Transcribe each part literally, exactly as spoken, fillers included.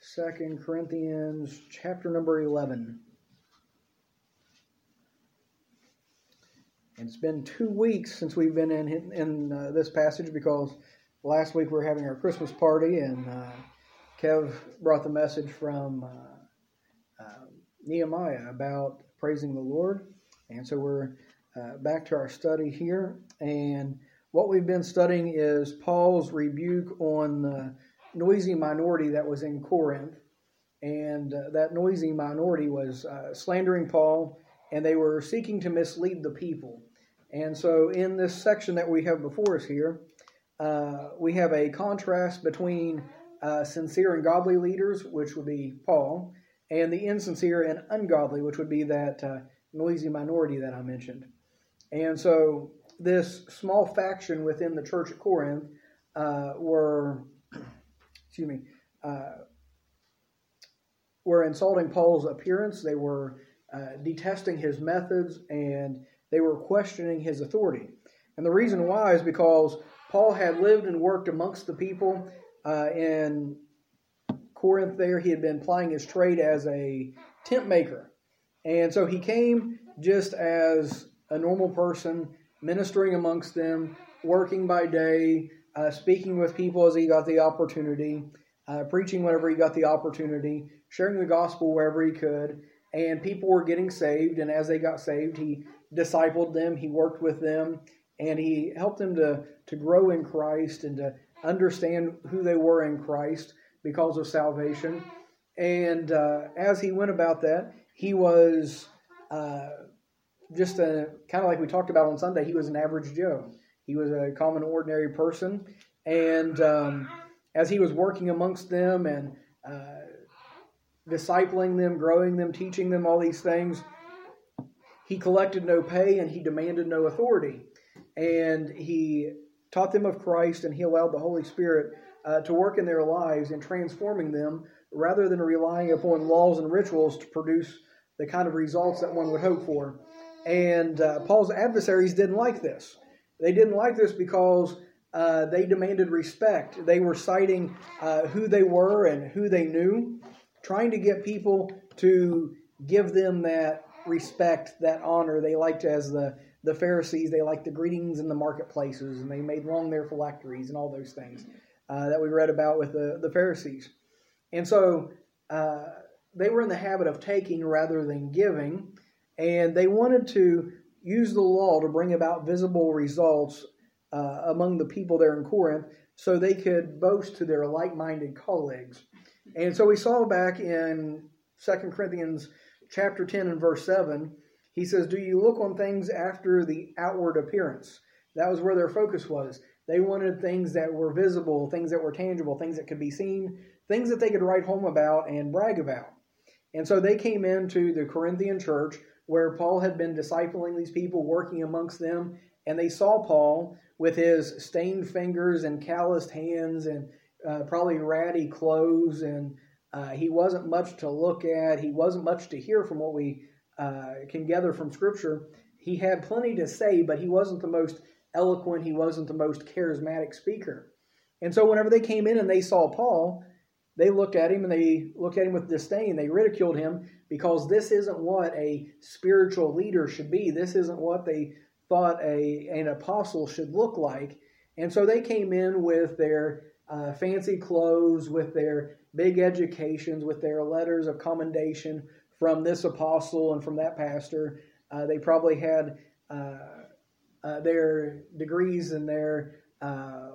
Second Corinthians chapter number eleven. It's been two weeks since we've been in in uh, this passage because last week we were having our Christmas party and uh, Kev brought the message from uh, uh, Nehemiah about praising the Lord. And so we're uh, back to our study here. And what we've been studying is Paul's rebuke on the noisy minority that was in Corinth. And uh, that noisy minority was uh, slandering Paul, and they were seeking to mislead the people. And so in this section that we have before us here, uh, we have a contrast between uh, sincere and godly leaders, which would be Paul, and the insincere and ungodly, which would be that uh, noisy minority that I mentioned. And so this small faction within the church at Corinth uh, were, excuse me, uh, were insulting Paul's appearance. They were uh, detesting his methods, and they were questioning his authority. And the reason why is because Paul had lived and worked amongst the people uh, in Corinth there. He had been plying his trade as a tent maker. And so he came just as a normal person, ministering amongst them, working by day, uh, speaking with people as he got the opportunity, uh, preaching whenever he got the opportunity, sharing the gospel wherever he could. And people were getting saved, and as they got saved, he discipled them, he worked with them, and he helped them to, to grow in Christ and to understand who they were in Christ because of salvation. And uh, as he went about that, he was uh, just a, kind of like we talked about on Sunday, he was an average Joe. He was a common, ordinary person. And um, as he was working amongst them and uh, discipling them, growing them, teaching them all these things, he collected no pay and he demanded no authority. And he taught them of Christ, and he allowed the Holy Spirit uh, to work in their lives and transforming them rather than relying upon laws and rituals to produce the kind of results that one would hope for. And uh, Paul's adversaries didn't like this. They didn't like this because uh, they demanded respect. They were citing uh, who they were and who they knew, trying to get people to give them that respect, that honor. They liked, as the, the Pharisees, they liked the greetings in the marketplaces, and they made long their phylacteries and all those things uh, that we read about with the, the Pharisees. And so uh, they were in the habit of taking rather than giving, and they wanted to use the law to bring about visible results uh, among the people there in Corinth so they could boast to their like-minded colleagues. And so we saw back in Second Corinthians chapter ten and verse seven, he says, "Do you look on things after the outward appearance?" That was where their focus was. They wanted things that were visible, things that were tangible, things that could be seen, things that they could write home about and brag about. And so they came into the Corinthian church where Paul had been discipling these people, working amongst them, and they saw Paul with his stained fingers and calloused hands and uh, probably ratty clothes, and uh, he wasn't much to look at. He wasn't much to hear from what we uh, can gather from Scripture. He had plenty to say, but he wasn't the most eloquent. He wasn't the most charismatic speaker. And so whenever they came in and they saw Paul, they looked at him and they looked at him with disdain. They ridiculed him because this isn't what a spiritual leader should be. This isn't what they thought a an apostle should look like. And so they came in with their uh, fancy clothes, with their big educations, with their letters of commendation from this apostle and from that pastor. Uh, they probably had uh, uh, their degrees and their uh,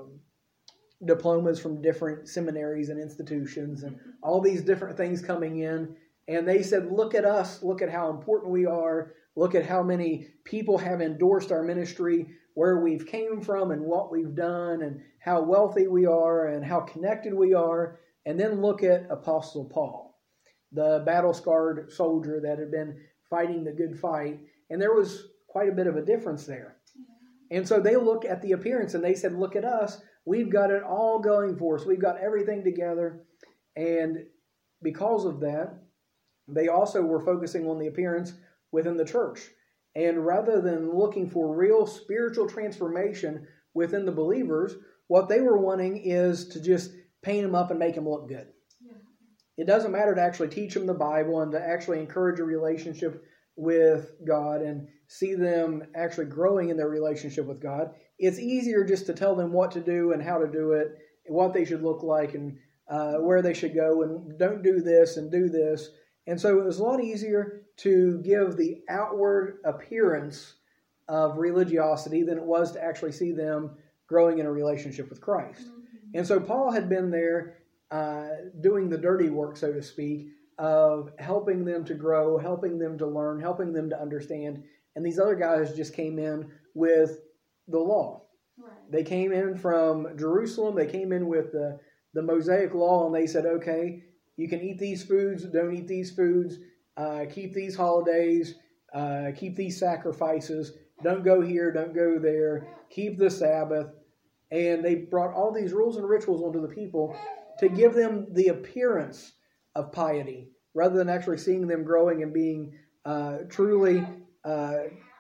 diplomas from different seminaries and institutions and all these different things coming in. And they said, look at us, look at how important we are, look at how many people have endorsed our ministry, where we've came from and what we've done and how wealthy we are and how connected we are. And then look at Apostle Paul, the battle-scarred soldier that had been fighting the good fight. And there was quite a bit of a difference there. And so they looked at the appearance and they said, look at us. We've got it all going for us. We've got everything together. And because of that, they also were focusing on the appearance within the church. And rather than looking for real spiritual transformation within the believers, what they were wanting is to just paint them up and make them look good. Yeah. it doesn't matter to actually teach them the Bible and to actually encourage a relationship with God and see them actually growing in their relationship with God. It's easier just to tell them what to do and how to do it, what they should look like, and uh, where they should go, and don't do this and do this. And so it was a lot easier to give the outward appearance of religiosity than it was to actually see them growing in a relationship with Christ. Mm-hmm. And so Paul had been there uh, doing the dirty work, so to speak, of helping them to grow, helping them to learn, helping them to understand. And these other guys just came in with the law. Right. They came in from Jerusalem. They came in with the, the Mosaic law, and they said, okay, you can eat these foods, don't eat these foods, uh, keep these holidays, uh, keep these sacrifices, don't go here, don't go there, keep the Sabbath. And they brought all these rules and rituals onto the people to give them the appearance of piety, rather than actually seeing them growing and being uh, truly, uh,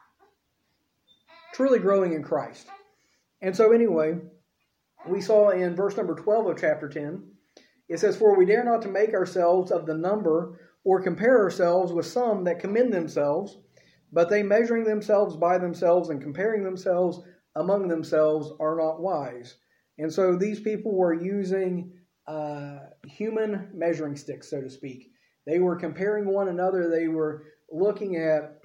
truly growing in Christ. And so anyway, we saw in verse number twelve of chapter ten, it says, "For we dare not to make ourselves of the number, or compare ourselves with some that commend themselves, but they measuring themselves by themselves and comparing themselves among themselves are not wise." And so these people were using uh, human measuring sticks, so to speak. They were comparing one another. They were looking at,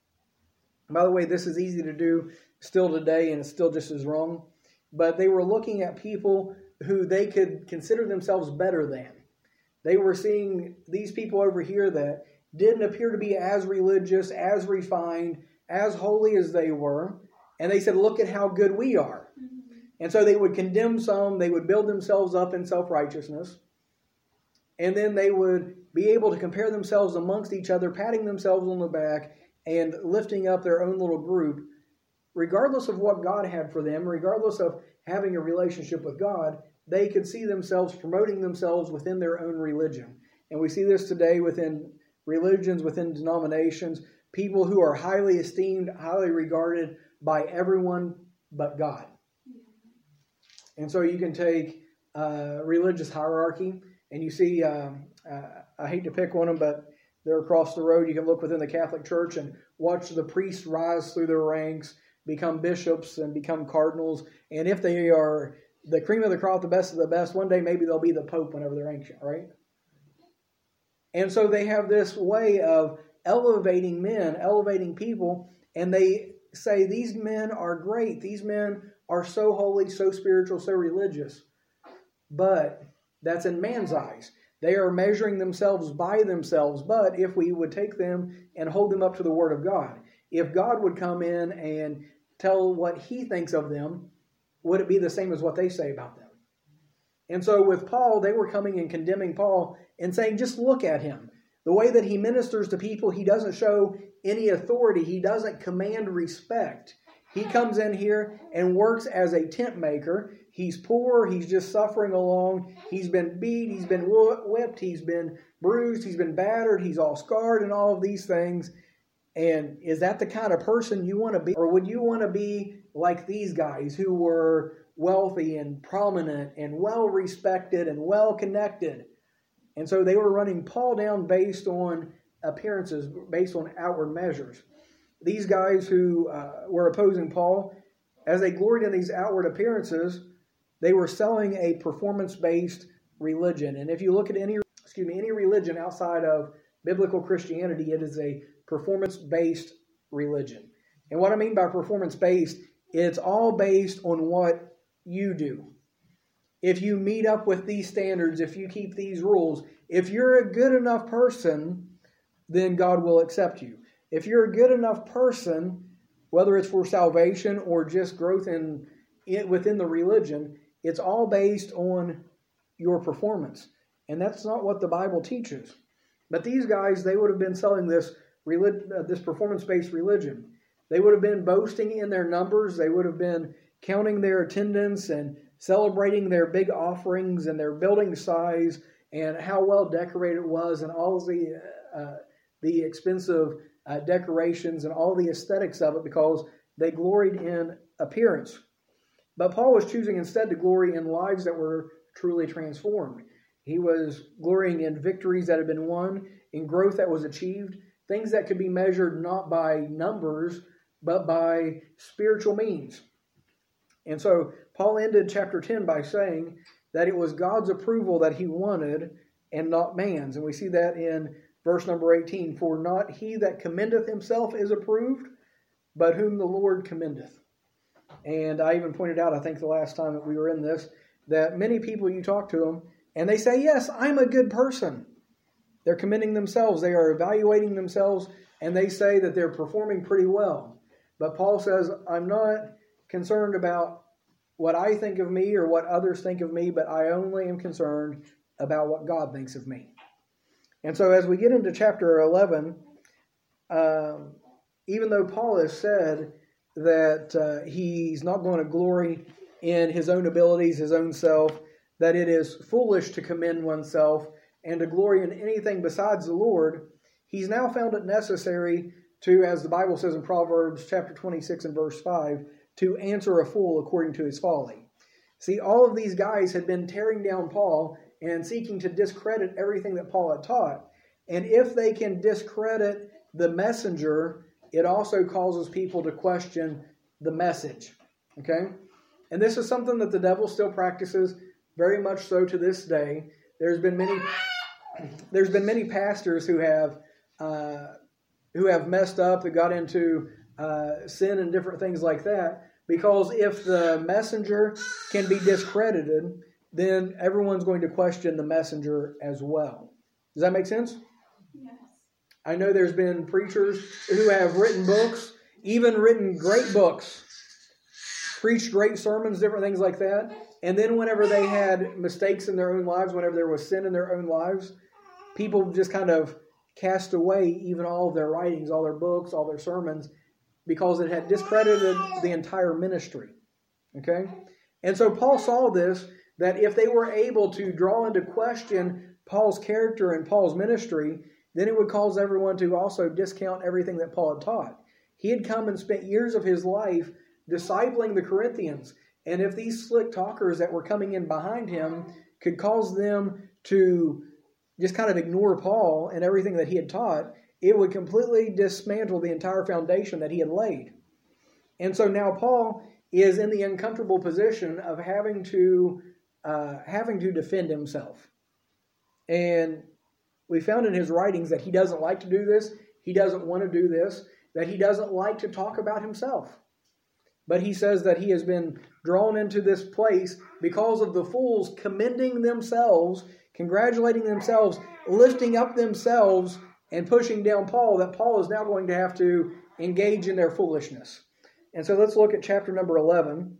by the way, this is easy to do still today, and it's still just as wrong, but they were looking at people who they could consider themselves better than. They were seeing these people over here that didn't appear to be as religious, as refined, as holy as they were, and they said, look at how good we are. Mm-hmm. And so they would condemn some, they would build themselves up in self-righteousness, and then they would be able to compare themselves amongst each other, patting themselves on the back and lifting up their own little group, regardless of what God had for them, regardless of having a relationship with God. They could see themselves promoting themselves within their own religion. And we see this today within religions, within denominations, people who are highly esteemed, highly regarded by everyone but God. And so you can take uh, religious hierarchy, and you see, um, uh, I hate to pick one of them, but they're across the road. You can look within the Catholic Church and watch the priests rise through their ranks, become bishops and become cardinals. And if they are the cream of the crop, the best of the best, one day maybe they'll be the Pope whenever they're ancient, right? And so they have this way of elevating men, elevating people, and they say these men are great. These men are so holy, so spiritual, so religious. But that's in man's eyes. They are measuring themselves by themselves. But if we would take them and hold them up to the Word of God, if God would come in and tell what He thinks of them, would it be the same as what they say about them? And so with Paul, they were coming and condemning Paul and saying, just look at him. The way that he ministers to people, he doesn't show any authority. He doesn't command respect. He comes in here and works as a tent maker. He's poor. He's just suffering along. He's been beat. He's been whipped. He's been bruised. He's been battered. He's all scarred and all of these things. And is that the kind of person you want to be? Or would you want to be like these guys who were wealthy and prominent and well-respected and well-connected? And so they were running Paul down based on appearances, based on outward measures. These guys who uh, were opposing Paul, as they gloried in these outward appearances, they were selling a performance-based religion. And if you look at any, excuse me, any religion outside of biblical Christianity, it is a performance-based religion. And what I mean by performance-based, it's all based on what you do. If you meet up with these standards, if you keep these rules, if you're a good enough person, then God will accept you. If you're a good enough person, whether it's for salvation or just growth in, in within the religion, it's all based on your performance. And that's not what the Bible teaches. But these guys, they would have been selling this relig- uh, this performance-based religion. They would have been boasting in their numbers. They would have been counting their attendance and celebrating their big offerings and their building size and how well decorated it was and all the uh, the expensive uh, decorations and all the aesthetics of it, because they gloried in appearance. But Paul was choosing instead to glory in lives that were truly transformed. He was glorying in victories that had been won, in growth that was achieved, things that could be measured not by numbers, but by spiritual means. And so Paul ended chapter ten by saying that it was God's approval that he wanted and not man's. And we see that in verse number eighteen. For not he that commendeth himself is approved, but whom the Lord commendeth. And I even pointed out, I think the last time that we were in this, that many people you talk to them, and they say, yes, I'm a good person. They're commending themselves. They are evaluating themselves, and they say that they're performing pretty well. But Paul says, I'm not concerned about what I think of me or what others think of me, but I only am concerned about what God thinks of me. And so as we get into chapter eleven, um, even though Paul has said that uh, he's not going to glory in his own abilities, his own self, that it is foolish to commend oneself and to glory in anything besides the Lord, he's now found it necessary to, as the Bible says in Proverbs chapter twenty-six and verse five, to answer a fool according to his folly. See, all of these guys had been tearing down Paul and seeking to discredit everything that Paul had taught. And if they can discredit the messenger, it also causes people to question the message. Okay? And this is something that the devil still practices, very much so to this day. There's been many, there's been many pastors who have uh, who have messed up, that got into uh, sin and different things like that. Because if the messenger can be discredited, then everyone's going to question the messenger as well. Does that make sense? Yes. I know there's been preachers who have written books, even written great books, preached great sermons, different things like that. And then whenever they had mistakes in their own lives, whenever there was sin in their own lives, people just kind of cast away even all of their writings, all their books, all their sermons, because it had discredited the entire ministry. Okay? And so Paul saw this, that if they were able to draw into question Paul's character and Paul's ministry, then it would cause everyone to also discount everything that Paul had taught. He had come and spent years of his life discipling the Corinthians. And if these slick talkers that were coming in behind him could cause them to just kind of ignore Paul and everything that he had taught, it would completely dismantle the entire foundation that he had laid. And so now Paul is in the uncomfortable position of having to uh, having to defend himself. And we found in his writings that he doesn't like to do this. He doesn't want to do this. That he doesn't like to talk about himself. But he says that he has been drawn into this place because of the fools commending themselves, congratulating themselves, lifting up themselves, and pushing down Paul, that Paul is now going to have to engage in their foolishness. And so let's look at chapter number eleven.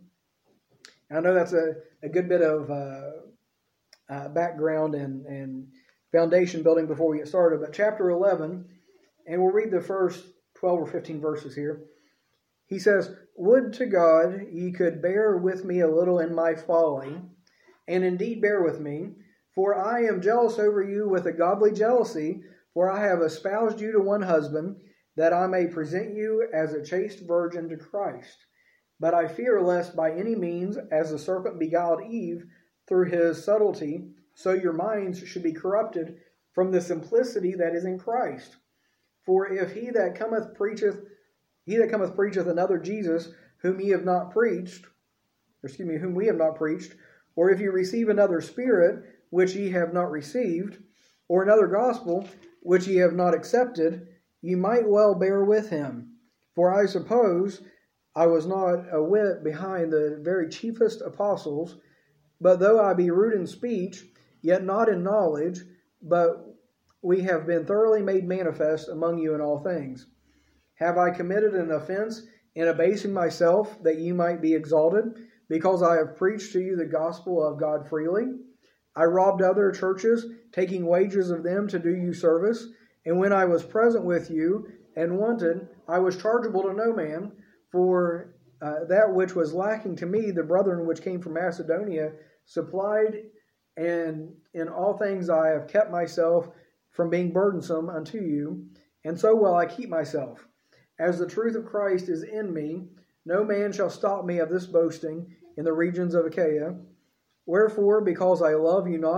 I know that's a, a good bit of uh, uh, background and, and foundation building before we get started. But chapter eleven, and we'll read the first twelve or fifteen verses here. He says, Would to God ye could bear with me a little in my folly, and indeed bear with me, for I am jealous over you with a godly jealousy, for I have espoused you to one husband, that I may present you as a chaste virgin to Christ. But I fear lest by any means, as the serpent beguiled Eve through his subtlety, so your minds should be corrupted from the simplicity that is in Christ. For if he that cometh preacheth, he that cometh preacheth another Jesus, whom ye have not preached, or excuse me, whom we have not preached, or if you receive another spirit, which ye have not received, or another gospel, which ye have not accepted, ye might well bear with him. For I suppose I was not a whit behind the very chiefest apostles, but though I be rude in speech, yet not in knowledge, but we have been thoroughly made manifest among you in all things. Have I committed an offense in abasing myself, that ye might be exalted, because I have preached to you the gospel of God freely? I robbed other churches, taking wages of them to do you service, and when I was present with you and wanted, I was chargeable to no man, for uh, that which was lacking to me, the brethren which came from Macedonia supplied, and in all things I have kept myself from being burdensome unto you, and so will I keep myself. As the truth of Christ is in me, no man shall stop me of this boasting in the regions of Achaia. Wherefore, because I love you not,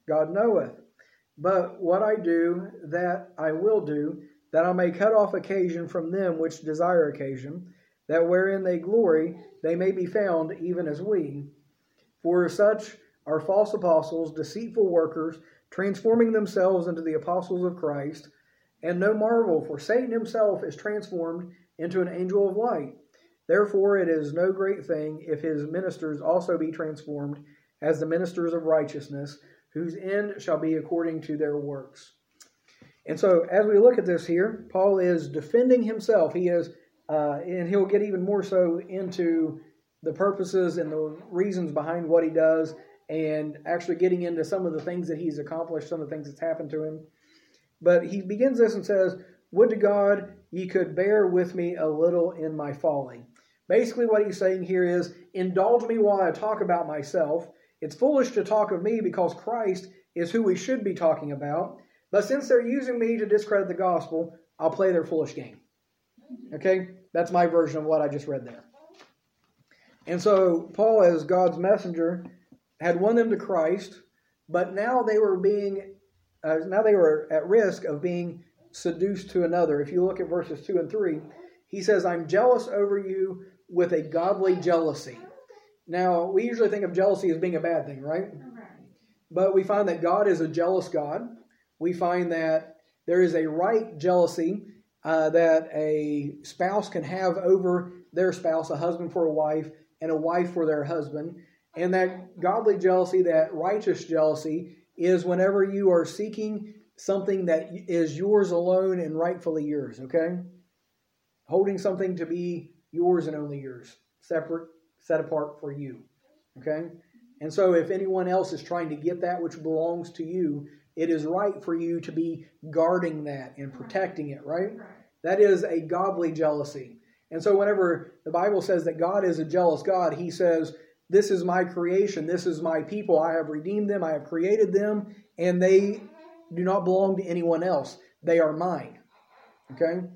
God knoweth. But what I do, that I will do, that I may cut off occasion from them which desire occasion, that wherein they glory, they may be found even as we. For such are false apostles, deceitful workers, transforming themselves into the apostles of Christ. And no marvel, for Satan himself is transformed into an angel of light. Therefore it is no great thing if his ministers also be transformed as the ministers of righteousness, whose end shall be according to their works. And so as we look at this here, Paul is defending himself. He is, uh, and he'll get even more so into the purposes and the reasons behind what he does, and actually getting into some of the things that he's accomplished, some of the things that's happened to him. But he begins this and says, would to God ye could bear with me a little in my folly. Basically what he's saying here is, indulge me while I talk about myself. It's foolish to talk of me because Christ is who we should be talking about. But since they're using me to discredit the gospel, I'll play their foolish game. Okay? That's my version of what I just read there. And so Paul, as God's messenger, had won them to Christ, but now they were being, uh, now they were at risk of being seduced to another. If you look at verses two and three, he says, I'm jealous over you with a godly jealousy. Now, we usually think of jealousy as being a bad thing, right? But we find that God is a jealous God. We find that there is a right jealousy uh, that a spouse can have over their spouse, a husband for a wife, and a wife for their husband. And that godly jealousy, that righteous jealousy, is whenever you are seeking something that is yours alone and rightfully yours, okay? Holding something to be yours and only yours, separate, set apart for you, okay? And so if anyone else is trying to get that which belongs to you, it is right for you to be guarding that and protecting it, right? That is a godly jealousy. And so whenever the Bible says that God is a jealous God, he says, this is my creation, this is my people, I have redeemed them, I have created them, and they do not belong to anyone else. They are mine, okay?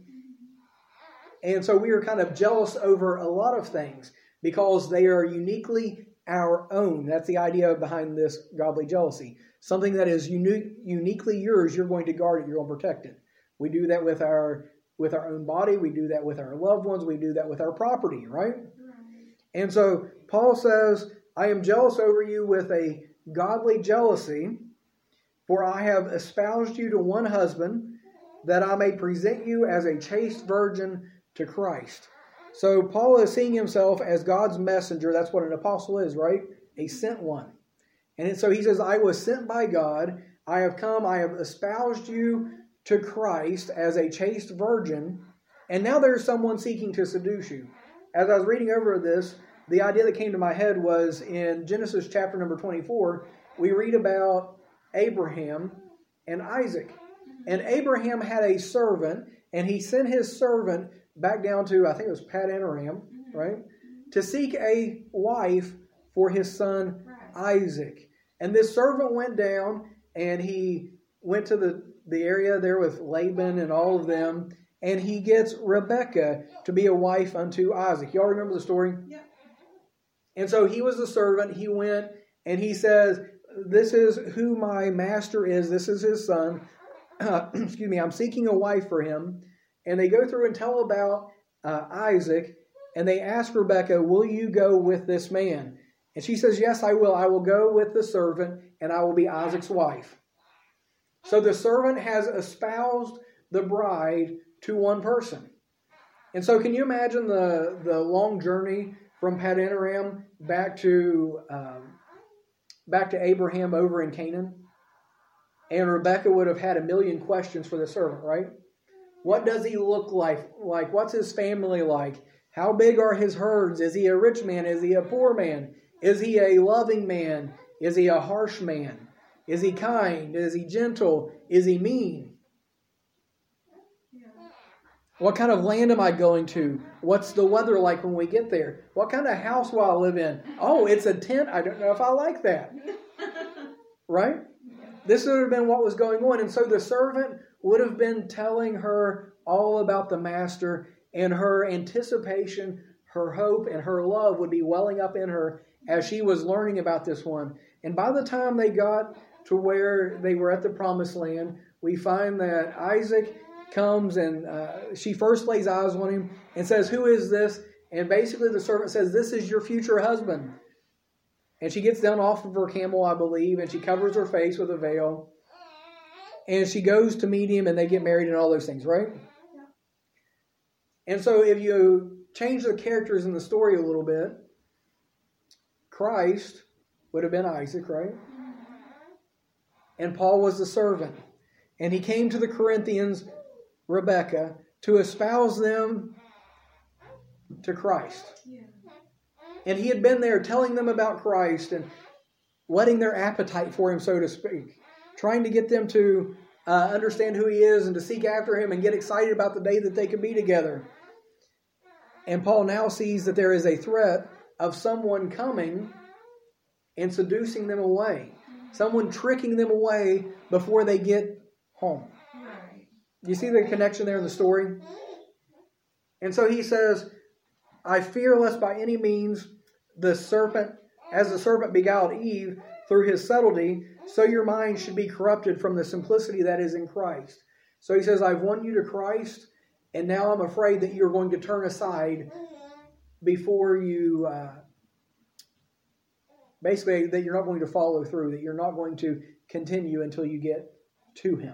And so we are kind of jealous over a lot of things because they are uniquely our own. That's the idea behind this godly jealousy. Something that is unique, uniquely yours, you're going to guard it, you're going to protect it. We do that with our with our own body, we do that with our loved ones, we do that with our property, right? And so Paul says, I am jealous over you with a godly jealousy, for I have espoused you to one husband, that I may present you as a chaste virgin to Christ. So Paul is seeing himself as God's messenger. That's what an apostle is, right? A sent one. And so he says, I was sent by God. I have come, I have espoused you to Christ as a chaste virgin. And now there's someone seeking to seduce you. As I was reading over this, the idea that came to my head was in Genesis chapter number twenty-four, we read about Abraham and Isaac. And Abraham had a servant, and he sent his servant back down to, I think it was Padanaram, right? To seek a wife for his son Isaac. And this servant went down, and he went to the, the area there with Laban and all of them, and he gets Rebekah to be a wife unto Isaac. Y'all remember the story? Yeah. And so he was the servant. He went, and he says, this is who my master is. This is his son. Uh, excuse me, I'm seeking a wife for him. And they go through and tell about uh, Isaac, and they ask Rebekah, will you go with this man? And she says, yes, I will. I will go with the servant, and I will be Isaac's wife. So the servant has espoused the bride to one person. And so can you imagine the, the long journey from Padanaram back to um, back to Abraham over in Canaan? And Rebekah would have had a million questions for the servant, right? What does he look like? Like, what's his family like? How big are his herds? Is he a rich man? Is he a poor man? Is he a loving man? Is he a harsh man? Is he kind? Is he gentle? Is he mean? What kind of land am I going to? What's the weather like when we get there? What kind of house will I live in? Oh, it's a tent. I don't know if I like that. Right? This would have been what was going on. And so the servant would have been telling her all about the master, and her anticipation, her hope, and her love would be welling up in her as she was learning about this one. And by the time they got to where they were at the promised land, we find that Isaac comes and uh, she first lays eyes on him and says, "Who is this?" And basically the servant says, "This is your future husband." And she gets down off of her camel, I believe, and she covers her face with a veil. And she goes to meet him and they get married and all those things, right? And so if you change the characters in the story a little bit, Christ would have been Isaac, right? And Paul was the servant. And he came to the Corinthians, Rebecca, to espouse them to Christ. And he had been there telling them about Christ and whetting their appetite for him, so to speak. Trying to get them to uh, understand who he is and to seek after him and get excited about the day that they could be together. And Paul now sees that there is a threat of someone coming and seducing them away. Someone tricking them away before they get home. You see the connection there in the story? And so he says, "I fear lest by any means the serpent, as the serpent beguiled Eve through his subtlety, so your mind should be corrupted from the simplicity that is in Christ." So he says, I've won you to Christ, and now I'm afraid that you're going to turn aside before you, uh, basically, that you're not going to follow through, that you're not going to continue until you get to him.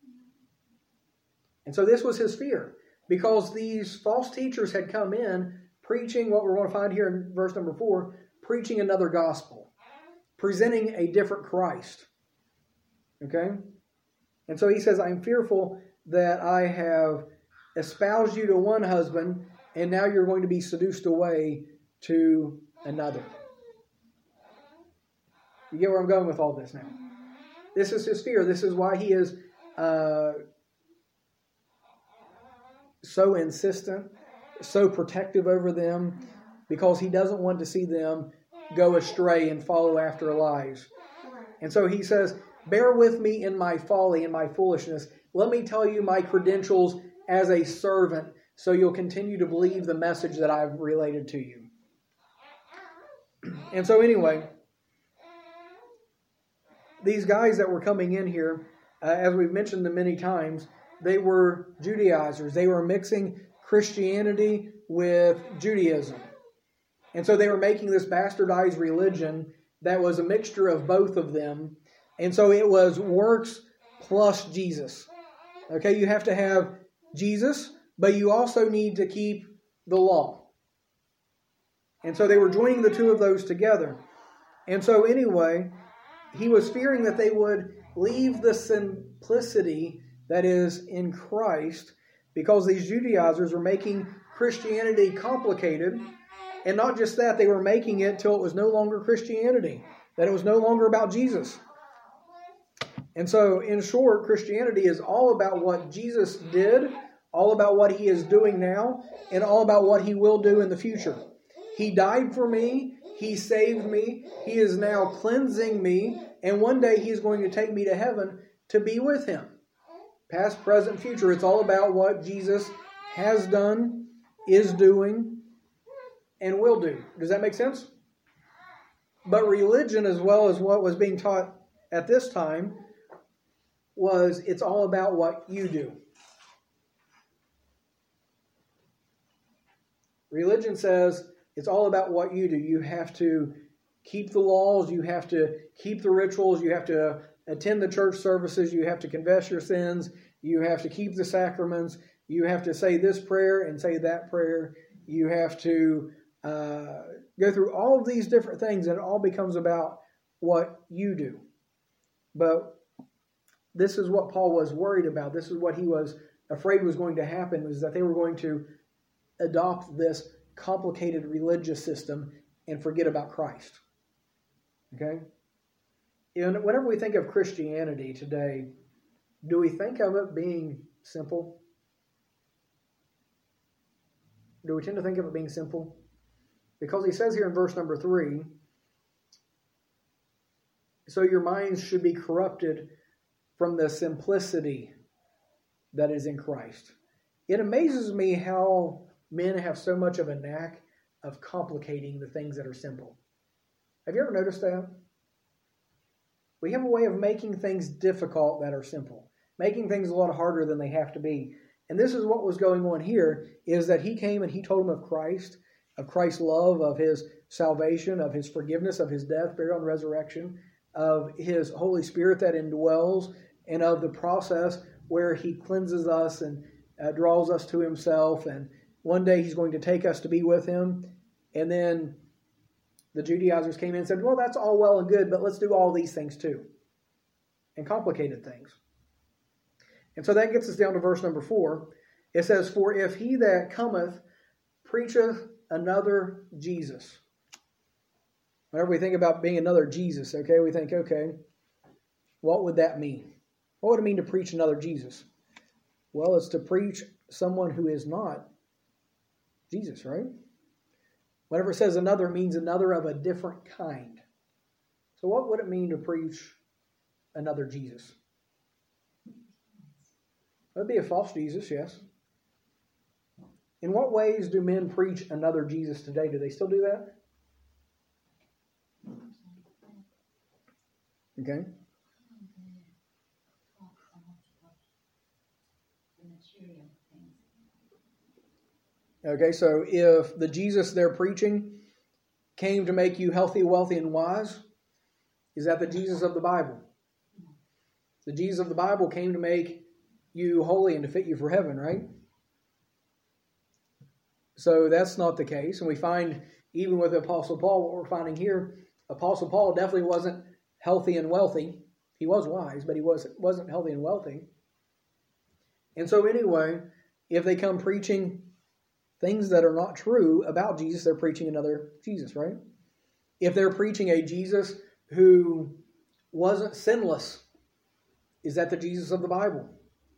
And so this was his fear, because these false teachers had come in preaching what we're going to find here in verse number four, preaching another gospel, presenting a different Christ. Okay? And so he says, I'm fearful that I have espoused you to one husband, and now you're going to be seduced away to another. You get where I'm going with all this now? This is his fear. This is why he is uh, so insistent, so protective over them, because he doesn't want to see them go astray and follow after lies. And so he says, bear with me in my folly and my foolishness. Let me tell you my credentials as a servant, so you'll continue to believe the message that I've related to you. And so anyway, these guys that were coming in here, uh, as we've mentioned them many times, they were Judaizers. They were mixing Christianity with Judaism. And so they were making this bastardized religion that was a mixture of both of them. And so it was works plus Jesus. Okay, you have to have Jesus, but you also need to keep the law. And so they were joining the two of those together. And so anyway, he was fearing that they would leave the simplicity that is in Christ, because these Judaizers were making Christianity complicated. And not just that, they were making it till it was no longer Christianity, that it was no longer about Jesus. And so, in short, Christianity is all about what Jesus did, all about what he is doing now, and all about what he will do in the future. He died for me. He saved me. He is now cleansing me. And one day he's going to take me to heaven to be with him. Past, present, future. It's all about what Jesus has done, is doing, and will do. Does that make sense? But religion, as well as what was being taught at this time, was it's all about what you do. Religion says it's all about what you do. You have to keep the laws. You have to keep the rituals. You have to attend the church services. You have to confess your sins. You have to keep the sacraments. You have to say this prayer and say that prayer. You have to uh, go through all of these different things, and it all becomes about what you do. But this is what Paul was worried about. This is what he was afraid was going to happen, was that they were going to adopt this complicated religious system and forget about Christ. Okay? And whenever we think of Christianity today, do we think of it being simple? Do we tend to think of it being simple? Because he says here in verse number three, so your minds should be corrupted from the simplicity that is in Christ. It amazes me how men have so much of a knack of complicating the things that are simple. Have you ever noticed that? We have a way of making things difficult that are simple, making things a lot harder than they have to be. And this is what was going on here, is that he came and he told them of Christ, of Christ's love, of his salvation, of his forgiveness, of his death, burial, and resurrection, of his Holy Spirit that indwells, and of the process where he cleanses us and uh, draws us to himself. And one day he's going to take us to be with him. And then the Judaizers came in and said, well, that's all well and good, but let's do all these things too. And complicated things. And so that gets us down to verse number four. It says, for if he that cometh preacheth another Jesus. Whenever we think about being another Jesus, okay, we think, okay, what would that mean? What would it mean to preach another Jesus? Well, it's to preach someone who is not Jesus, right? Whenever it says another, it means another of a different kind. So what would it mean to preach another Jesus? That would be a false Jesus, yes. In what ways do men preach another Jesus today? Do they still do that? Okay. Okay, so if the Jesus they're preaching came to make you healthy, wealthy, and wise, is that the Jesus of the Bible? The Jesus of the Bible came to make you holy and to fit you for heaven, right? So that's not the case. And we find, even with Apostle Paul, what we're finding here, Apostle Paul definitely wasn't healthy and wealthy. He was wise, but he was, wasn't healthy and wealthy. And so anyway, if they come preaching things that are not true about Jesus, they're preaching another Jesus, right? If they're preaching a Jesus who wasn't sinless, is that the Jesus of the Bible?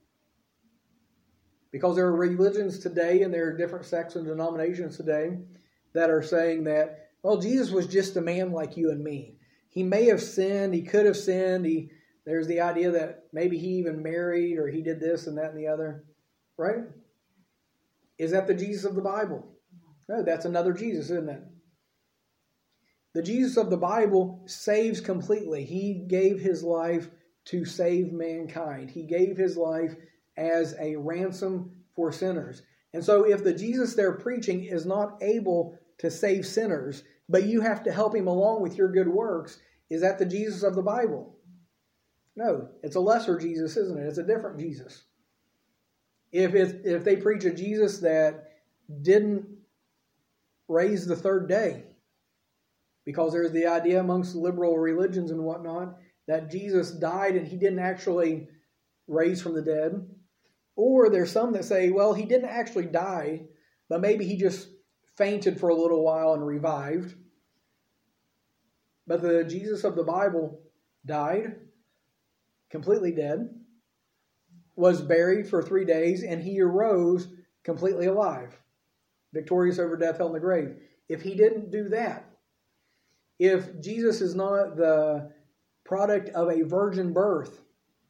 Because there are religions today, and there are different sects and denominations today that are saying that, well, Jesus was just a man like you and me. He may have sinned. He could have sinned. He, there's the idea that maybe he even married, or he did this and that and the other. Right? Is that the Jesus of the Bible? No, that's another Jesus, isn't it? The Jesus of the Bible saves completely. He gave his life to save mankind. He gave his life as a ransom for sinners. And so if the Jesus they're preaching is not able to save sinners, but you have to help him along with your good works, is that the Jesus of the Bible? No, it's a lesser Jesus, isn't it? It's a different Jesus. If it's, if they preach a Jesus that didn't raise the third day, because there's the idea amongst liberal religions and whatnot that Jesus died and he didn't actually raise from the dead. Or there's some that say, well, he didn't actually die, but maybe he just fainted for a little while and revived. But the Jesus of the Bible died, completely dead, was buried for three days, and he arose completely alive, victorious over death, hell, and the grave. If he didn't do that, if Jesus is not the product of a virgin birth,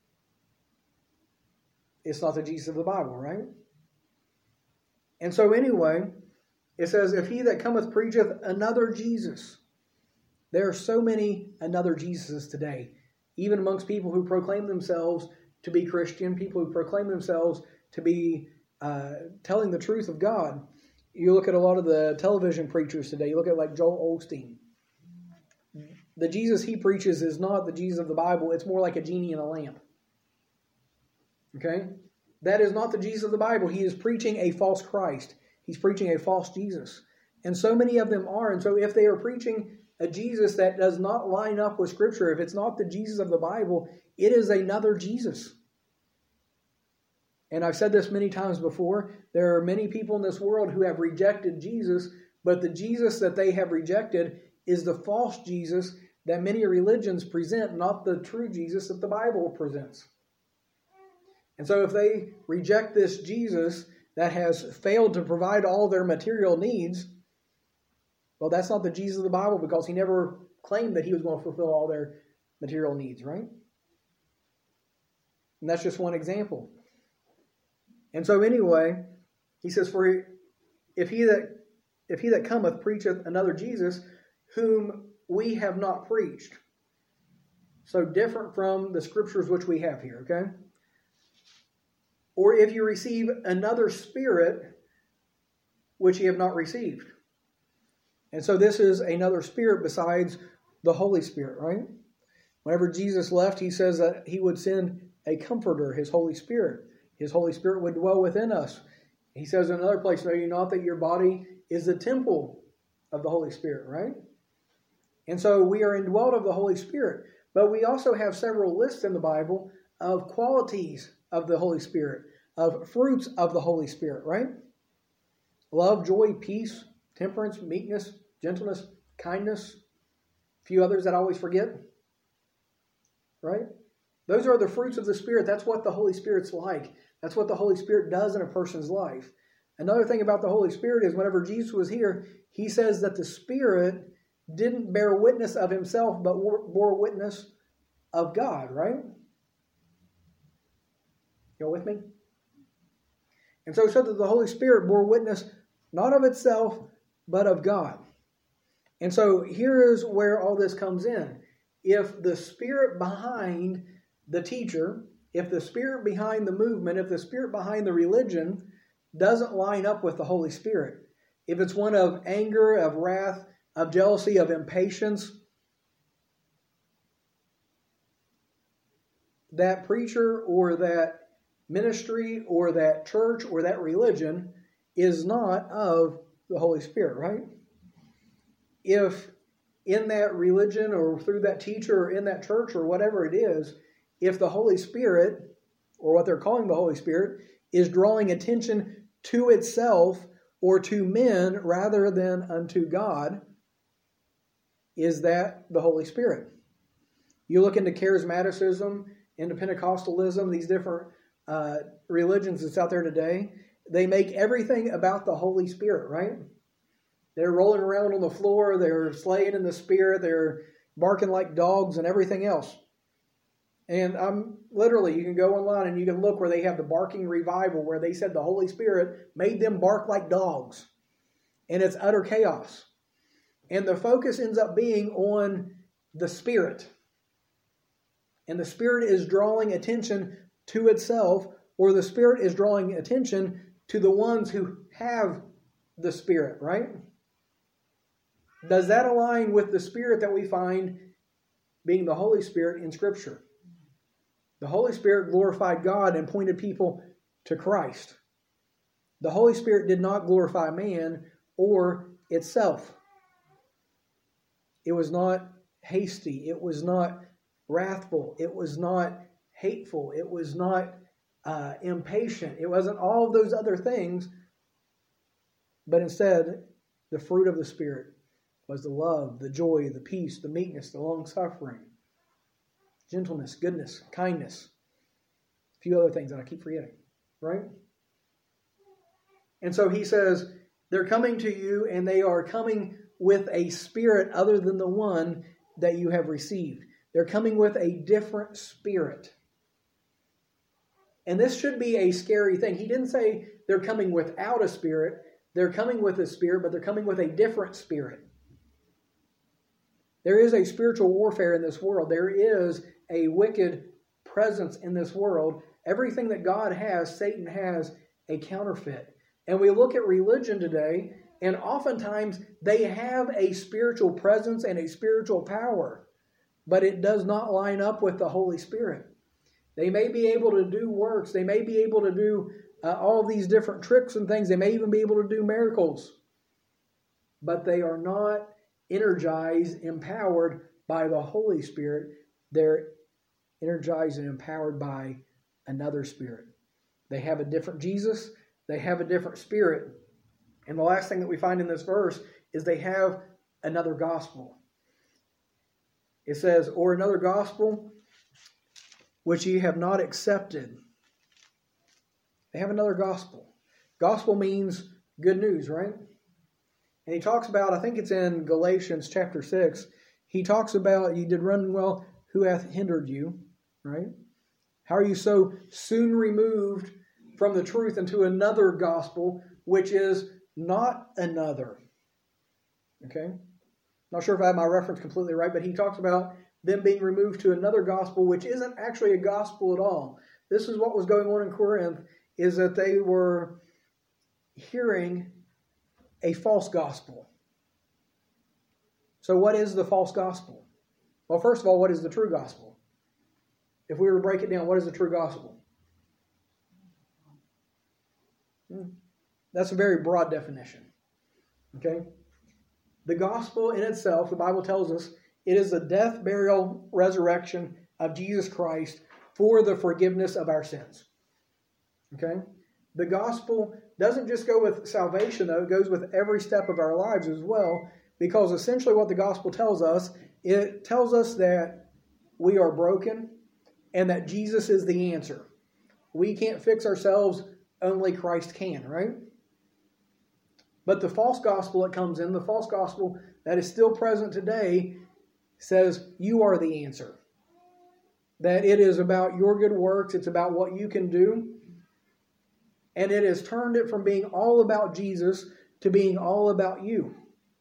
it's not the Jesus of the Bible, right? And so anyway, it says, if he that cometh preacheth another Jesus. There are so many another Jesuses today, even amongst people who proclaim themselves to be Christian, people who proclaim themselves to be uh, telling the truth of God. You look at a lot of the television preachers today. You look at like Joel Osteen. The Jesus he preaches is not the Jesus of the Bible. It's more like a genie in a lamp. Okay? That is not the Jesus of the Bible. He is preaching a false Christ. He's preaching a false Jesus. And so many of them are. And so if they are preaching a Jesus that does not line up with Scripture, if it's not the Jesus of the Bible, it is another Jesus. And I've said this many times before. There are many people in this world who have rejected Jesus, but the Jesus that they have rejected is the false Jesus that many religions present, not the true Jesus that the Bible presents. And so if they reject this Jesus that has failed to provide all their material needs, well, that's not the Jesus of the Bible, because he never claimed that he was going to fulfill all their material needs, right? And that's just one example. And so anyway, he says, for if he that if he that cometh preacheth another Jesus, whom we have not preached. So different from the scriptures which we have here, okay? Or if you receive another spirit which ye have not received. And so this is another spirit besides the Holy Spirit, right? Whenever Jesus left, he says that he would send a comforter, his Holy Spirit. His Holy Spirit would dwell within us. He says in another place, know you not that your body is the temple of the Holy Spirit, right? And so we are indwelt of the Holy Spirit. But we also have several lists in the Bible of qualities of the Holy Spirit, of fruits of the Holy Spirit, right? Love, joy, peace, temperance, meekness, gentleness, kindness. A few others that I always forget, right? Those are the fruits of the Spirit. That's what the Holy Spirit's like. That's what the Holy Spirit does in a person's life. Another thing about the Holy Spirit is whenever Jesus was here, he says that the Spirit didn't bear witness of himself, but bore witness of God, right? You with me? And so it said that the Holy Spirit bore witness not of itself, but of God. And so here is where all this comes in. If the spirit behind the teacher, if the spirit behind the movement, if the spirit behind the religion doesn't line up with the Holy Spirit, if it's one of anger, of wrath, of jealousy, of impatience, that preacher or that ministry or that church or that religion is not of the Holy Spirit, right? If in that religion or through that teacher or in that church or whatever it is, if the Holy Spirit, or what they're calling the Holy Spirit, is drawing attention to itself or to men rather than unto God, is that the Holy Spirit? You look into charismaticism, into Pentecostalism, these different uh, religions that's out there today, they make everything about the Holy Spirit, right? They're rolling around on the floor, they're slaying in the Spirit, they're barking like dogs and everything else. And I'm literally, you can go online and you can look where they have the barking revival, where they said the Holy Spirit made them bark like dogs. And it's utter chaos. And the focus ends up being on the Spirit. And the Spirit is drawing attention to itself, or the Spirit is drawing attention to the ones who have the Spirit, right? Does that align with the Spirit that we find being the Holy Spirit in Scripture? The Holy Spirit glorified God and pointed people to Christ. The Holy Spirit did not glorify man or itself. It was not hasty. It was not wrathful. It was not hateful. It was not uh, impatient. It wasn't all of those other things. But instead, the fruit of the Spirit was the love, the joy, the peace, the meekness, the long-suffering, gentleness, goodness, kindness. A few other things that I keep forgetting, right? And so he says, they're coming to you and they are coming with a spirit other than the one that you have received. They're coming with a different spirit. And this should be a scary thing. He didn't say they're coming without a spirit. They're coming with a spirit, but they're coming with a different spirit. There is a spiritual warfare in this world. There is a wicked presence in this world. Everything that God has, Satan has a counterfeit. And we look at religion today, and oftentimes they have a spiritual presence and a spiritual power, but it does not line up with the Holy Spirit. They may be able to do works. They may be able to do uh, all these different tricks and things. They may even be able to do miracles, but they are not energized, empowered by the Holy Spirit. They're energized and empowered by another spirit. They have a different Jesus. They have a different spirit. And the last thing that we find in this verse is they have another gospel. It says, or another gospel which ye have not accepted. They have another gospel. Gospel means good news, right? And he talks about, I think it's in Galatians chapter six, he talks about, you did run well, who hath hindered you, right? How are you so soon removed from the truth into another gospel, which is not another? Okay? Not sure if I have my reference completely right, but he talks about them being removed to another gospel, which isn't actually a gospel at all. This is what was going on in Corinth, is that they were hearing a false gospel. So what is the false gospel? Well, first of all, what is the true gospel? If we were to break it down, what is the true gospel? That's a very broad definition. Okay? The gospel in itself, the Bible tells us, it is the death, burial, resurrection of Jesus Christ for the forgiveness of our sins. Okay? The gospel doesn't just go with salvation, though. It goes with every step of our lives as well, because essentially what the gospel tells us, it tells us that we are broken and that Jesus is the answer. We can't fix ourselves, only Christ can, right? But the false gospel that comes in, the false gospel that is still present today, says you are the answer. That it is about your good works, it's about what you can do. And it has turned it from being all about Jesus to being all about you.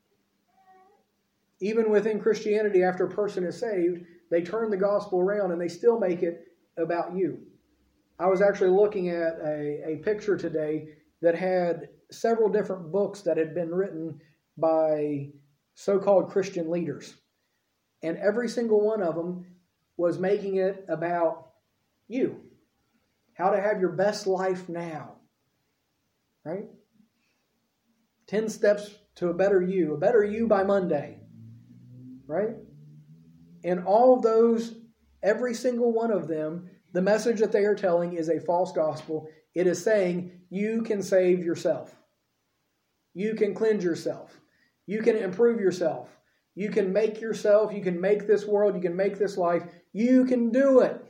Even within Christianity, after a person is saved, they turn the gospel around and they still make it about you. I was actually looking at a, a picture today that had several different books that had been written by so-called Christian leaders. And every single one of them was making it about you. How to have your best life now. Right? Ten steps to a better you. A better you by Monday. Right? And all of those, every single one of them, the message that they are telling is a false gospel. It is saying you can save yourself. You can cleanse yourself. You can improve yourself. You can make yourself. You can make this world. You can make this life. You can do it.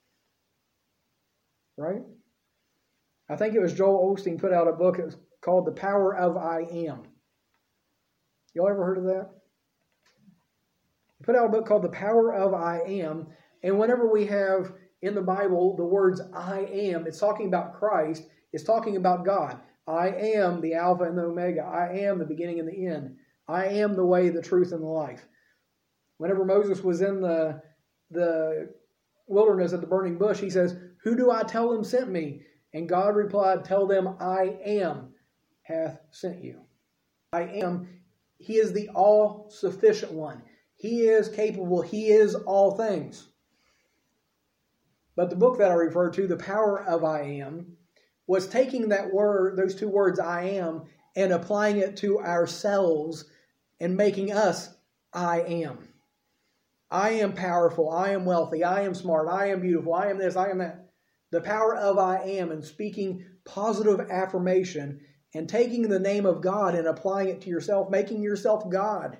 Right? I think it was Joel Osteen put out a book. It was called The Power of I Am. Y'all ever heard of that? He put out a book called The Power of I Am. And whenever we have in the Bible the words I am, it's talking about Christ. It's talking about God. I am the Alpha and the Omega. I am the beginning and the end. I am the way, the truth, and the life. Whenever Moses was in the, the wilderness at the burning bush, he says, who do I tell them sent me? And God replied, tell them I am hath sent you. I am. He is the all-sufficient one. He is capable. He is all things. But the book that I referred to, The Power of I Am, was taking that word, those two words, I am, and applying it to ourselves and making us I am. I am powerful. I am wealthy. I am smart. I am beautiful. I am this. I am that. The power of I am, and speaking positive affirmation and taking the name of God and applying it to yourself, making yourself God.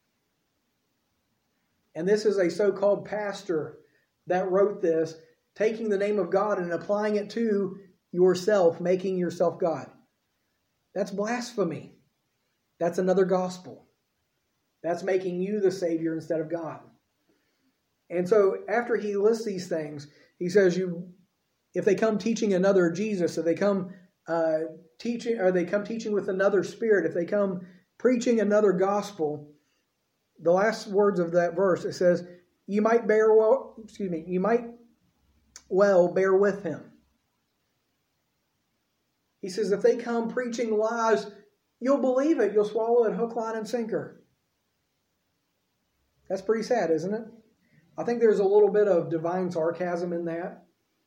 And this is a so-called pastor that wrote this, taking the name of God and applying it to yourself, making yourself God. That's blasphemy. That's another gospel. That's making you the Savior instead of God. And so after he lists these things, he says, "You, if they come teaching another Jesus, if they come uh, teaching, or they come teaching with another spirit, if they come preaching another gospel," the last words of that verse, it says, "You might bear well, excuse me, you might well bear with him." He says, if they come preaching lies, you'll believe it. You'll swallow it hook, line, and sinker. That's pretty sad, isn't it? I think there's a little bit of divine sarcasm in that.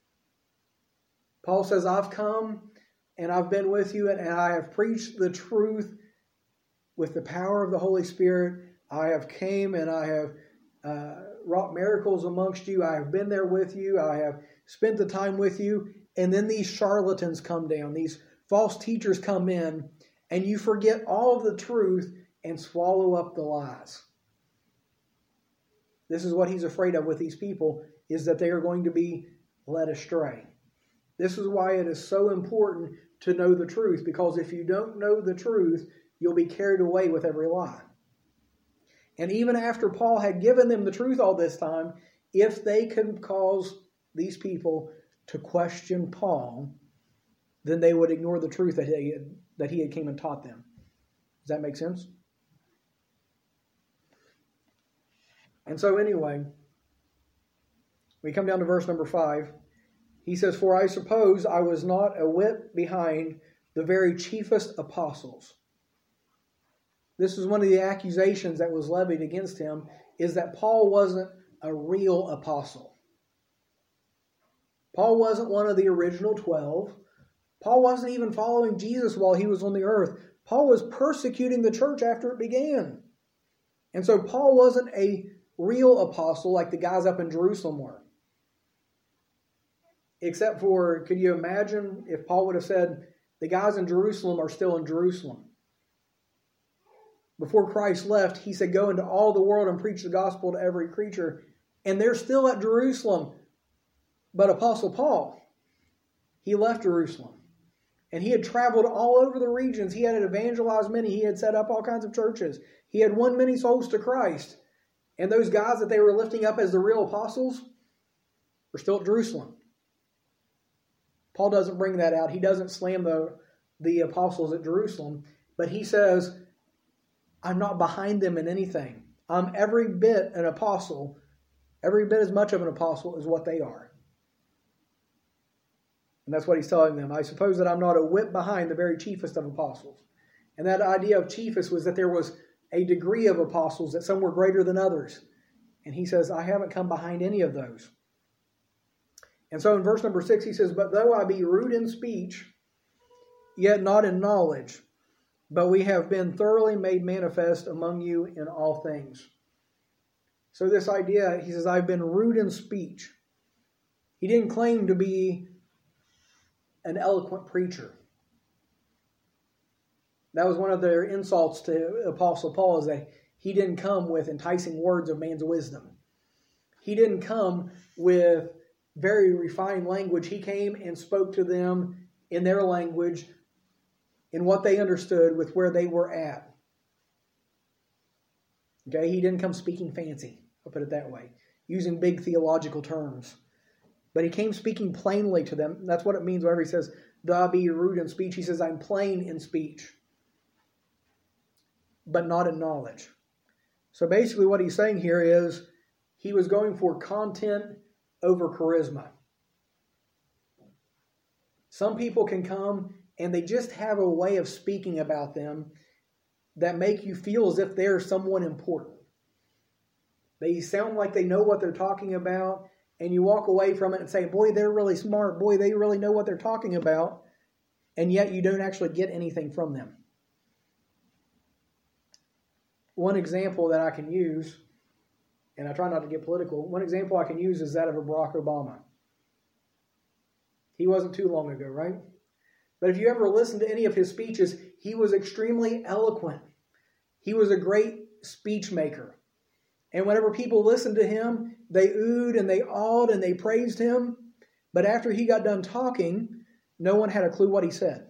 Paul says, I've come and I've been with you and I have preached the truth with the power of the Holy Spirit. I have came and I have uh, wrought miracles amongst you. I have been there with you. I have spent the time with you. And then these charlatans come down. These false teachers come in and you forget all of the truth and swallow up the lies. This is what he's afraid of with these people, is that they are going to be led astray. This is why it is so important to know the truth, because if you don't know the truth, you'll be carried away with every lie. And even after Paul had given them the truth all this time, if they could cause these people to question Paul, then they would ignore the truth that he had, that he had came and taught them. Does that make sense? And so anyway, We come down to verse number five. He says, "For I suppose I was not a whit behind the very chiefest apostles." This is one of the accusations that was levied against him, is that Paul wasn't a real apostle. Paul wasn't one of the original twelve. Paul wasn't even following Jesus while he was on the earth. Paul was persecuting the church after it began. And so Paul wasn't a real apostle like the guys up in Jerusalem were. Except for, could you imagine if Paul would have said, the guys in Jerusalem are still in Jerusalem? Before Christ left, he said, go into all the world and preach the gospel to every creature. And they're still at Jerusalem. But Apostle Paul, he left Jerusalem. And he had traveled all over the regions. He had evangelized many. He had set up all kinds of churches. He had won many souls to Christ. And those guys that they were lifting up as the real apostles were still at Jerusalem. Paul doesn't bring that out. He doesn't slam the, the apostles at Jerusalem. But he says, I'm not behind them in anything. I'm every bit an apostle, every bit as much of an apostle as what they are. And that's what he's telling them. I suppose that I'm not a whit behind the very chiefest of apostles. And that idea of chiefest was that there was a degree of apostles, that some were greater than others. And he says, I haven't come behind any of those. And so in verse number six, he says, but though I be rude in speech, yet not in knowledge, but we have been thoroughly made manifest among you in all things. So this idea, he says, I've been rude in speech. He didn't claim to be an eloquent preacher. That was one of their insults to Apostle Paul, is that he didn't come with enticing words of man's wisdom. He didn't come with very refined language. He came and spoke to them in their language, in what they understood, with where they were at. Okay, he didn't come speaking fancy, I'll put it that way, using big theological terms. But he came speaking plainly to them. That's what it means whenever he says, though I be rude in speech. He says, I'm plain in speech, but not in knowledge. So basically what he's saying here is, he was going for content over charisma. Some people can come and they just have a way of speaking about them that make you feel as if they're someone important. They sound like they know what they're talking about, and you walk away from it and say, boy, they're really smart. Boy, they really know what they're talking about. And yet you don't actually get anything from them. One example that I can use, and I try not to get political, one example I can use is that of a Barack Obama. He wasn't too long ago, right? But if you ever listen to any of his speeches, he was extremely eloquent. He was a great speech maker. And whenever people listened to him, they oohed and they awed and they praised him. But after he got done talking, no one had a clue what he said.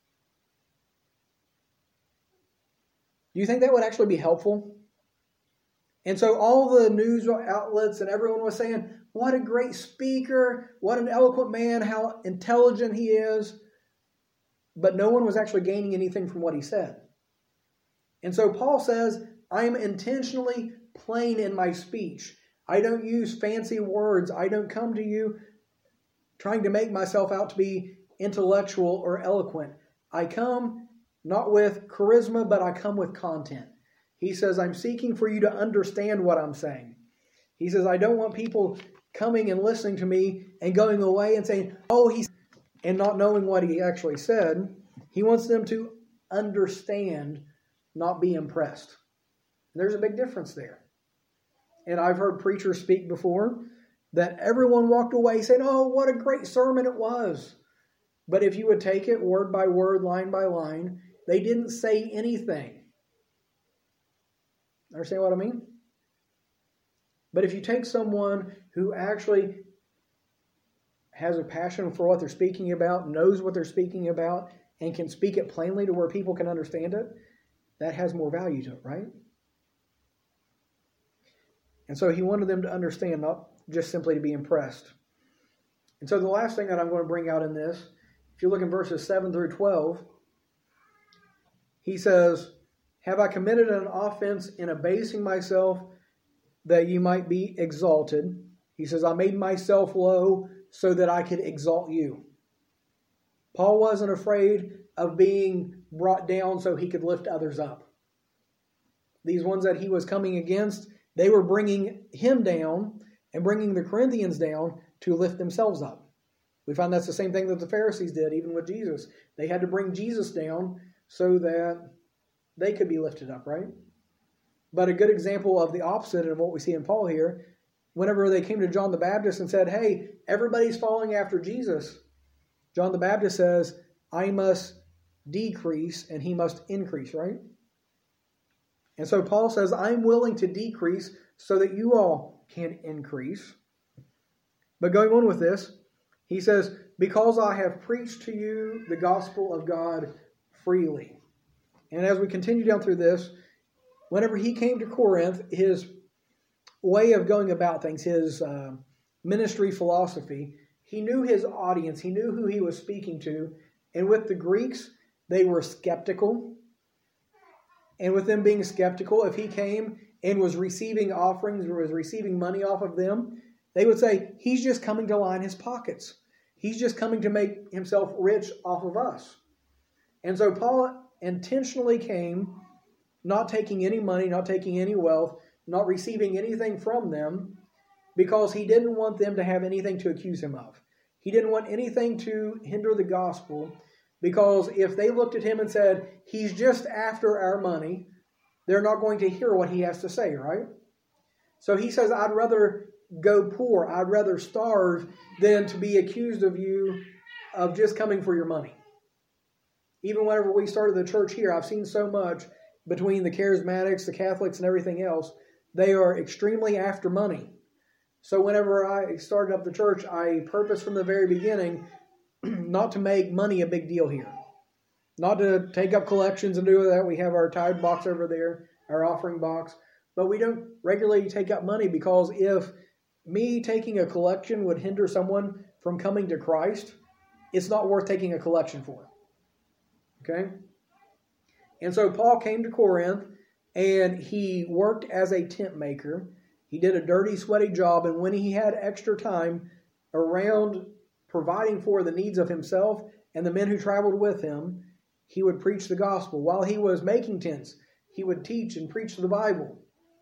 Do you think that would actually be helpful? And so all the news outlets and everyone was saying, what a great speaker, what an eloquent man, how intelligent he is. But no one was actually gaining anything from what he said. And so Paul says, I am intentionally plain in my speech. I don't use fancy words. I don't come to you trying to make myself out to be intellectual or eloquent. I come not with charisma, but I come with content. He says, I'm seeking for you to understand what I'm saying. He says, I don't want people coming and listening to me and going away and saying, oh, he's, and not knowing what he actually said. He wants them to understand, not be impressed. And there's a big difference there. And I've heard preachers speak before that everyone walked away saying, oh, what a great sermon it was. But if you would take it word by word, line by line, they didn't say anything. Understand what I mean? But if you take someone who actually has a passion for what they're speaking about, knows what they're speaking about, and can speak it plainly to where people can understand it, that has more value to it, right? And so he wanted them to understand, not just simply to be impressed. And so the last thing that I'm going to bring out in this, if you look in verses seven through twelve, he says, have I committed an offense in abasing myself that you might be exalted? He says, I made myself low so that I could exalt you. Paul wasn't afraid of being brought down so he could lift others up. These ones that he was coming against, they were bringing him down and bringing the Corinthians down to lift themselves up. We find that's the same thing that the Pharisees did, even with Jesus. They had to bring Jesus down so that they could be lifted up, right? But a good example of the opposite of what we see in Paul here, whenever they came to John the Baptist and said, hey, everybody's following after Jesus, John the Baptist says, I must decrease and he must increase, right? And so Paul says, I'm willing to decrease so that you all can increase. But going on with this, he says, because I have preached to you the gospel of God freely. And as we continue down through this, whenever he came to Corinth, his way of going about things, his uh, ministry philosophy, he knew his audience. He knew who he was speaking to. And with the Greeks, they were skeptical. And with them being skeptical, if he came and was receiving offerings or was receiving money off of them, they would say, he's just coming to line his pockets. He's just coming to make himself rich off of us. And so Paul intentionally came, not taking any money, not taking any wealth, not receiving anything from them, because he didn't want them to have anything to accuse him of. He didn't want anything to hinder the gospel, because if they looked at him and said, he's just after our money, they're not going to hear what he has to say, right? So he says, I'd rather go poor, I'd rather starve than to be accused of you of just coming for your money. Even whenever we started the church here, I've seen so much between the charismatics, the Catholics, and everything else. They are extremely after money. So whenever I started up the church, I purposed from the very beginning not to make money a big deal here. Not to take up collections and do that. We have our tithe box over there, our offering box. But we don't regularly take up money, because if me taking a collection would hinder someone from coming to Christ, it's not worth taking a collection for. Okay? And so Paul came to Corinth, and he worked as a tent maker. He did a dirty, sweaty job, and when he had extra time around providing for the needs of himself and the men who traveled with him, he would preach the gospel. While he was making tents, he would teach and preach the Bible.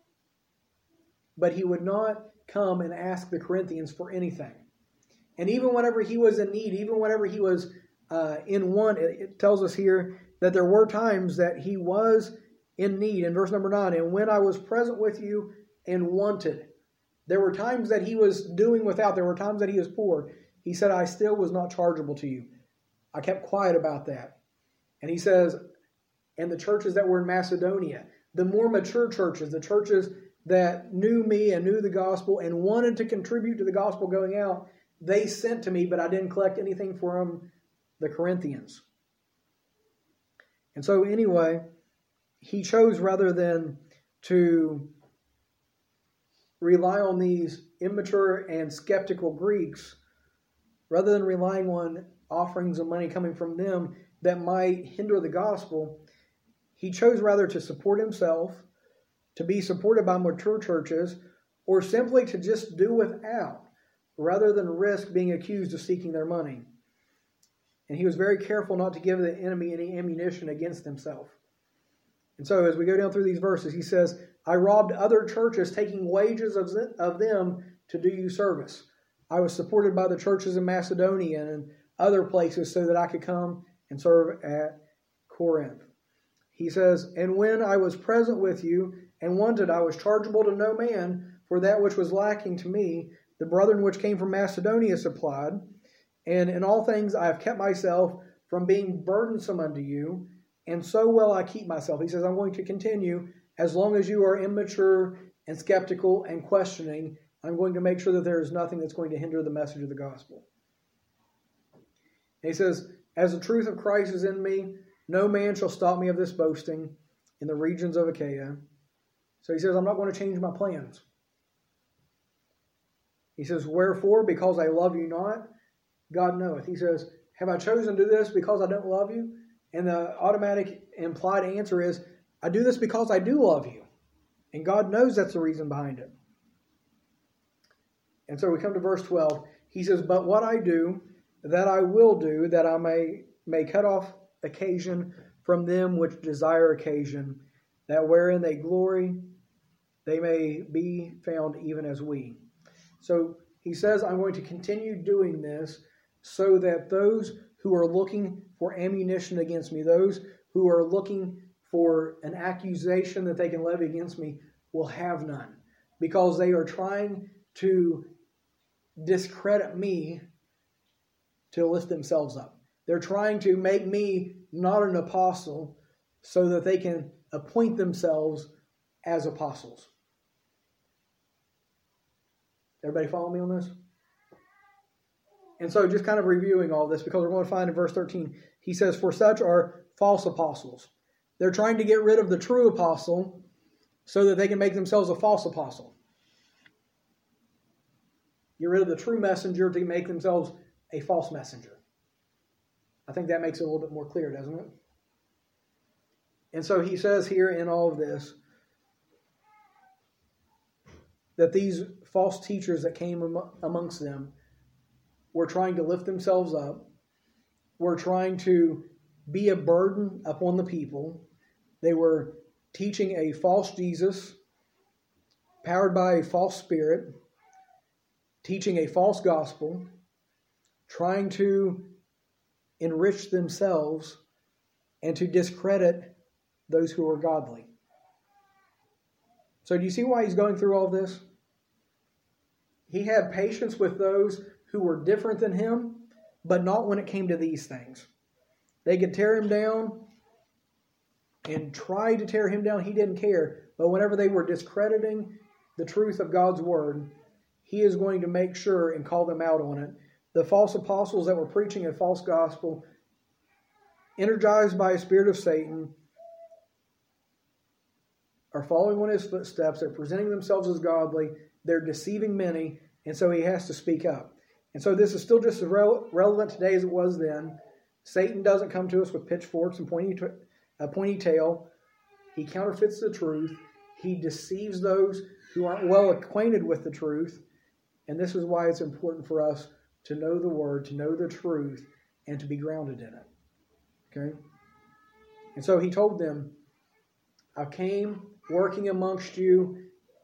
But he would not come and ask the Corinthians for anything. And even whenever he was in need, even whenever he was uh, in want, it, it tells us here that there were times that he was in need. In verse number nine, and when I was present with you and wanted. There were times that he was doing without. There were times that he was poor. He said, I still was not chargeable to you. I kept quiet about that. And he says, and the churches that were in Macedonia, the more mature churches, the churches that knew me and knew the gospel and wanted to contribute to the gospel going out, they sent to me, but I didn't collect anything from the Corinthians. And so anyway, he chose, rather than to rely on these immature and skeptical Greeks, rather than relying on offerings of money coming from them that might hinder the gospel, he chose rather to support himself, to be supported by mature churches, or simply to just do without, rather than risk being accused of seeking their money. And he was very careful not to give the enemy any ammunition against himself. And so as we go down through these verses, he says, I robbed other churches, taking wages of, of them to do you service. I was supported by the churches in Macedonia and other places so that I could come and serve at Corinth. He says, and when I was present with you and wanted, I was chargeable to no man, for that which was lacking to me, the brethren which came from Macedonia supplied. And in all things I have kept myself from being burdensome unto you, and so will I keep myself. He says, I'm going to continue as long as you are immature and skeptical and questioning. I'm going to make sure that there is nothing that's going to hinder the message of the gospel. And he says, as the truth of Christ is in me, no man shall stop me of this boasting in the regions of Achaia. So he says, I'm not going to change my plans. He says, wherefore? Because I love you not? God knoweth. He says, have I chosen to do this because I don't love you? And the automatic implied answer is, I do this because I do love you. And God knows that's the reason behind it. And so we come to verse twelve. He says, "But what I do, that I will do, that I may, may cut off occasion from them which desire occasion, that wherein they glory, they may be found even as we." So he says, I'm going to continue doing this so that those who are looking for ammunition against me, those who are looking for an accusation that they can levy against me, will have none. Because they are trying to discredit me to lift themselves up. They're trying to make me not an apostle so that they can appoint themselves as apostles. Everybody follow me on this? And so just kind of reviewing all this, because we're going to find in verse thirteen, he says, "For such are false apostles." They're trying to get rid of the true apostle so that they can make themselves a false apostle. Get rid of the true messenger to make themselves a false messenger. I think that makes it a little bit more clear, doesn't it? And so he says here in all of this that these false teachers that came amongst them were trying to lift themselves up, were trying to be a burden upon the people. They were teaching a false Jesus, powered by a false spirit, teaching a false gospel, trying to enrich themselves and to discredit those who are godly. So do you see why he's going through all this? He had patience with those who were different than him, but not when it came to these things. They could tear him down and try to tear him down. He didn't care. But whenever they were discrediting the truth of God's word, he is going to make sure and call them out on it. The false apostles that were preaching a false gospel, energized by a spirit of Satan, are following on his footsteps. They're presenting themselves as godly. They're deceiving many. And so he has to speak up. And so this is still just as rele- relevant today as it was then. Satan doesn't come to us with pitchforks and pointy, t- a pointy tail. He counterfeits the truth. He deceives those who aren't well acquainted with the truth. And this is why it's important for us to know the word, to know the truth, and to be grounded in it. Okay? And so he told them, I came working amongst you,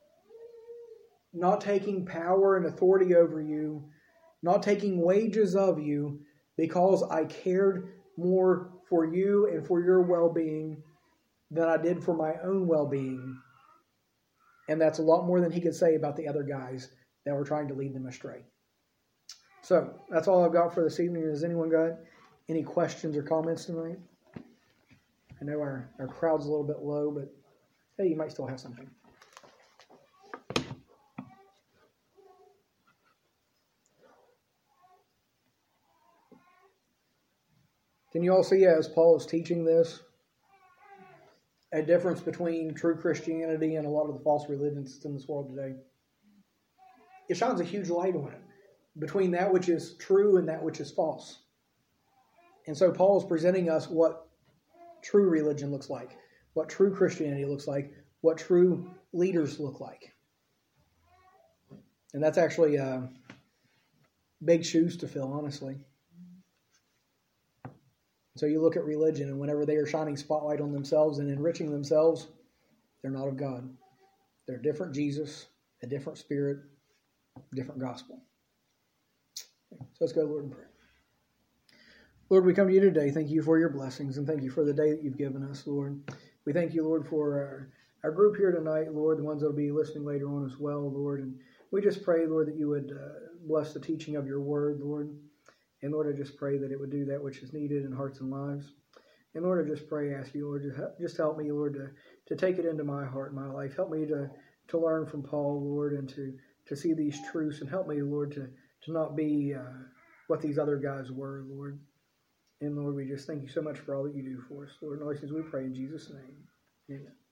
not taking power and authority over you, not taking wages of you, because I cared more for you and for your well-being than I did for my own well-being. And that's a lot more than he could say about the other guys that were trying to lead them astray. So, that's all I've got for this evening. Has anyone got any questions or comments tonight? I know our, our crowd's a little bit low, but hey, you might still have something. Can you all see, as Paul is teaching this, a difference between true Christianity and a lot of the false religions in this world today? It shines a huge light on it, between that which is true and that which is false. And so Paul is presenting us what true religion looks like, what true Christianity looks like, what true leaders look like. And that's actually uh, big shoes to fill, honestly. So you look at religion, and whenever they are shining spotlight on themselves and enriching themselves, they're not of God. They're a different Jesus, a different spirit, different gospel. So let's go, Lord, in prayer. Lord, we come to you today. Thank you for your blessings, and thank you for the day that you've given us, Lord. We thank you, Lord, for our, our group here tonight, Lord, the ones that will be listening later on as well, Lord. And we just pray, Lord, that you would uh, bless the teaching of your word, Lord. And Lord, I just pray that it would do that which is needed in hearts and lives. And Lord, I just pray, ask you, Lord, just help me, Lord, to, to take it into my heart and my life. Help me to, to learn from Paul, Lord, and to, to see these truths. And help me, Lord, to, to not be uh, what these other guys were, Lord. And Lord, we just thank you so much for all that you do for us. Lord, and all these things we pray in Jesus' name. Amen.